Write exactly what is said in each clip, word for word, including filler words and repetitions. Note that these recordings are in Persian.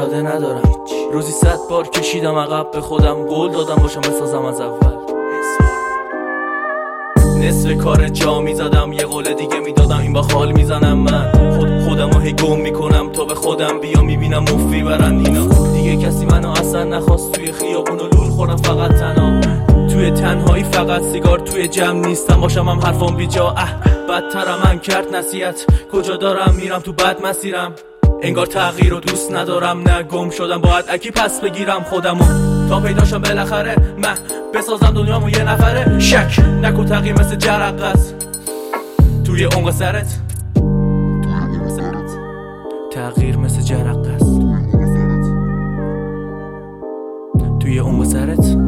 اراده ندارم. روزی صد بار کشیدم عقب، به خودم قول دادم باشم بسازم از اول. نصف کار جا میزدم، یه قول دیگه میدادم، این با خال میزنم. من خود خودمو هی گم میکنم تا به خودم بیا، میبینم مفی برن اینا. دیگه کسی منو اصلا نخواست، توی خیابون و لول خورم فقط تنها. توی تنهایی فقط سیگار، توی جمع نیستم باشم هم حرفام بی جا. اه بدترم من کرد نصیحت، کجا دارم میرم تو بد مسیرم. انگار تغییر رو دوست ندارم، نه گم شدم باید اکی پس بگیرم خودمو تا پیداشم بالاخره. من بسازم دنیامو یه نفره، شک نکو تغییر مثل جرقه توی عمق سرت. تغییر مثل جرقه است توی عمق سرت.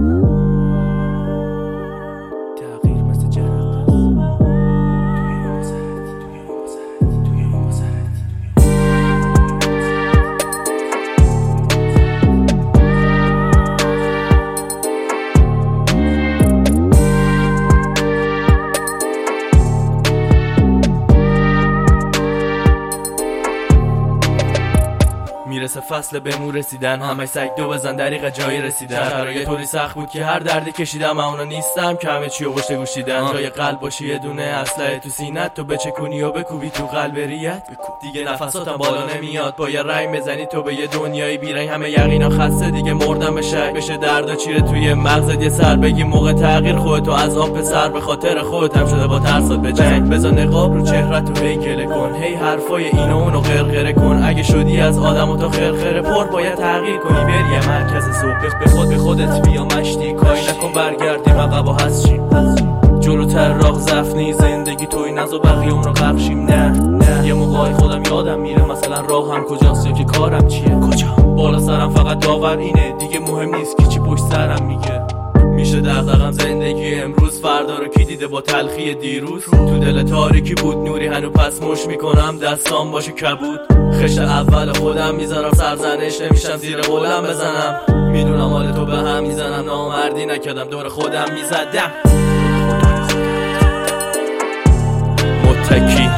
میرسه فصل بهمون رسیدن، همه سگ دو بزن دریق جایی رسیدن. شرایط طوری سخت بود که هر دردی کشیدم، من اونا نیستم که همه چی رو پشت گوشیدن. جای قلب باشی یه دونه اسلحه تو سینت، تو بچکونی و بکوبی تو قلب ریت. دیگه نفساتم بالا نمیاد، با یه رنگ بزنی تو به یه دنیای بیرنگ. همه یقینا خسته دیگه مردم به شک، بشه درد و چیره توی مغزت یه سر بگی موقع تغییر خودتو از آب به سر. به خاطر خودت هم شده با ترسات به جنگ، بزن نقاب رو چهرت تو هیکله کن، هی حرفای اینو اونو غرغره کن. اگه شدی از آدم و تا خرخره پر باید تغییر کنی، بری یه مرکز صبح. به خود به خودت بیا مشتی، کاری نکن برگردیم عقب و هستیم. جلوتر راه زفنی زندگی توی نز و بقیه اون رو قرشیم. نه نه یه موقعی خودم یادم میره مثلا راهم کجاست یا که کارم چیه. کجا بالا سرم فقط داور اینه، دیگه مهم نیست که چی پشت سرم میگه. میشه دغدغم زندگی امروز، فردا رو کی دیده با تلخی دیروز. تو دل تاریکی بود نوری، هنو پس مش میکنم دستام باشه کبود. خشت اول خودم میذارم، سرزنش نمیشم زیر قولم بزنم. میدونم حال تو به هم میزنم، نامردی نکردم دور خودم میزدم. متکی